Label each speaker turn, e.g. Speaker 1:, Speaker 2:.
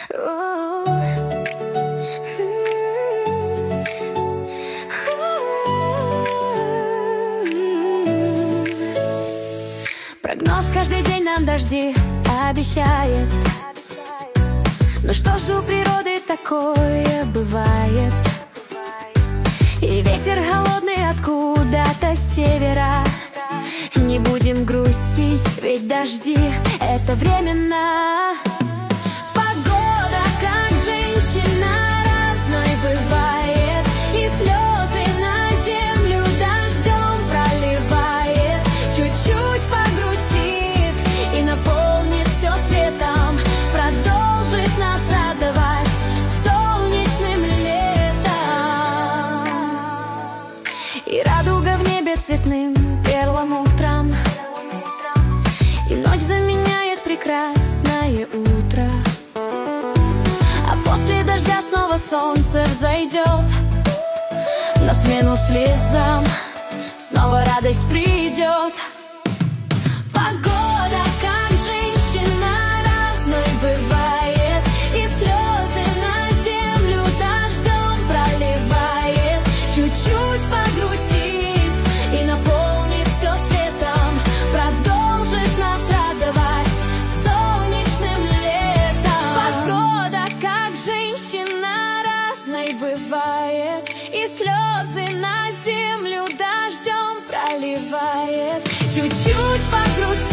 Speaker 1: Прогноз каждый день нам дожди обещает. Ну что ж, у природы такое бывает. И ветер холодный откуда-то с севера. Не будем грустить, ведь дожди — это временно. Погода, как женщина, разной бывает. И слезы на землю дождем проливает. Чуть-чуть погрустит и наполнит все светом. Продолжит нас радовать солнечным летом. И радуга в небе цветным перлом утром, и ночь заменяет прекрасное утро. А после дождя снова солнце взойдет. На смену слезам снова радость придет. Погода, как женщина, разной бывает. И слезы на землю дождем проливает. Чуть-чуть погрустит и наполнит все светом. Продолжит нас радовать солнечным летом. Погода, как женщина, разной бывает. И слезы на землю дождем проливает. Чуть-чуть погрустит